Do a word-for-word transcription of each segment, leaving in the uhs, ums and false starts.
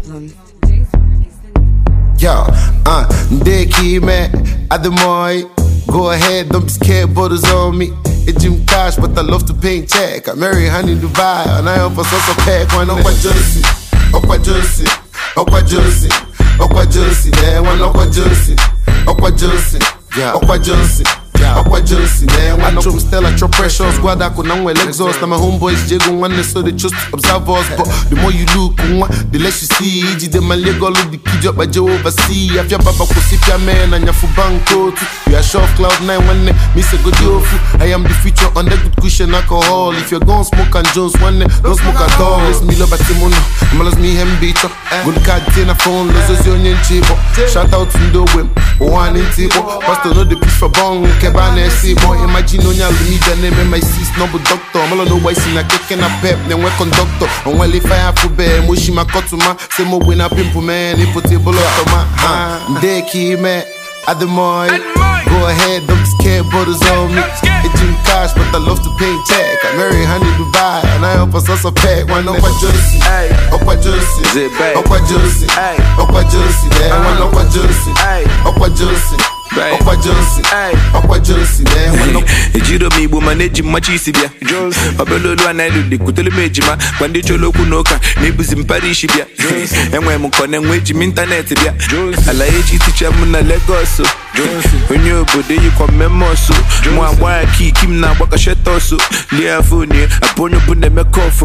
Brooklyn. Yo, uh, Dickie, man, at the mall. Go ahead, don't be scared, borders on me. It's Jim Cash, but I love to paint check. I marry honey Dubai, and I am for sauce pack. One up at Jersey, up at Jersey, up at Jersey, up at Jersey. There, one up at Jersey, up at Jersey, up at Jersey. Aqua Jersey, man. One from Stella, your precious. Guada, Kunangwe, exhaust. And my homeboys, Jago, one, so they just observe us. But the more you look, the less you see. The man, Lego, look the kid up by Jehovah. See, if your papa could see your man and your fubanko. You are sure cloud nine one, Mister Good Yofu. I am the future on the good cushion alcohol. If you're gonna smoke and Jones one, don't smoke at all. Let's me love at Timono. Malas me hem beach up. Good card, ten a phone, loses your name cheap. Shout out to the whim. One in table. Pastor, know the piece for bong. Kebane si boy, imagine on your leader name my sis noble doctor. Malo no why sin a cake and a pep, then we conductor. And while if I have to bear, Mushi Makotuma, say more win a pimple man, if put table up to my hand. Dickie, man, at the mall. Go ahead, don't be scared, borders on me. It's Jim Cash, but I love to paint check. I marry honey Dubai, and I help us also pack. One up at Jersey, up at Jersey, up at Jersey, up at Jersey, there, one up at Jersey, up at Jersey. Up a Jersey, up a Jersey, man. Ejiro mi bu manage machi bia. Babelolo anailu de kutele mejima. Kwandi cholo kunoka, mebu zimparishi bia. Enwe mu kone mweji internet bia. Ala eji teacher mu na Lagos. Onyo bode yi kwa memoso. Mwa mwa ki kim na waka shetoso. Lia funi, aponyo bunde mekofo.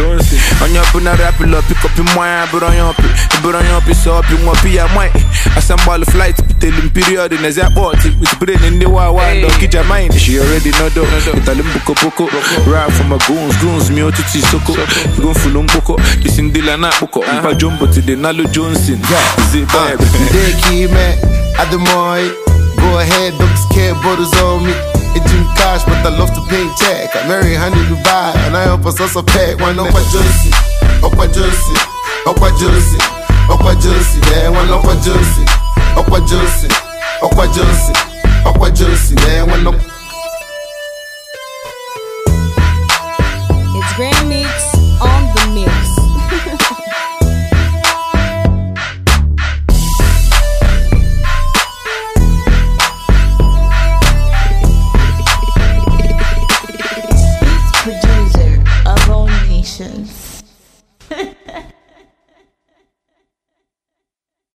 Onyo buna rap lo pick up mwa buronyo pi. Buronyo pi so pi mwa pi ya mwa. Asambalo flight pitelim period in a bought it with brain in the wild one. Don't get your mind. She already know though. Italim buko boko. Rap from my goons, goons me out to Soko. Gon fulum boko. Listen dila na boko. Mpa jumbo to the Nalo Johnson. Zip vibe. Dickie, man, at the mall. Go ahead, don't be scared, borders on me. It's Jim Cash, but I love to paint check. I marry honey Dubai, and I help us also pack. One up at Jersey, up at Jersey, up at Jersey, up at Jersey. There, one up at Jersey, up at Jersey. Aqua Jersey,